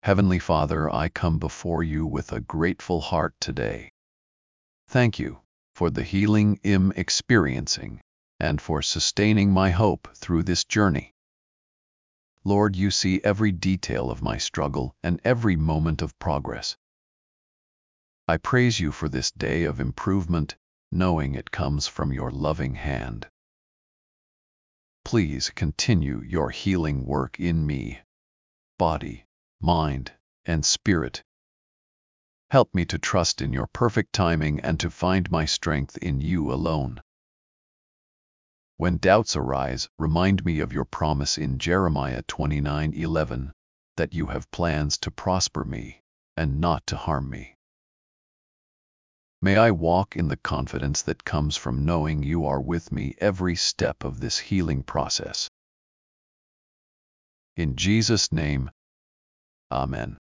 Heavenly Father, I come before you with a grateful heart today. Thank you for the healing I'm experiencing and for sustaining my hope through this journey. Lord, you see every detail of my struggle and every moment of progress. I praise you for this day of improvement, knowing it comes from your loving hand. Please continue your healing work in me, body, mind, and spirit. Help me to trust in your perfect timing and to find my strength in you alone. When doubts arise, remind me of your promise in Jeremiah 29:11, that you have plans to prosper me and not to harm me. May I walk in the confidence that comes from knowing you are with me every step of this healing process. In Jesus' name, Amen.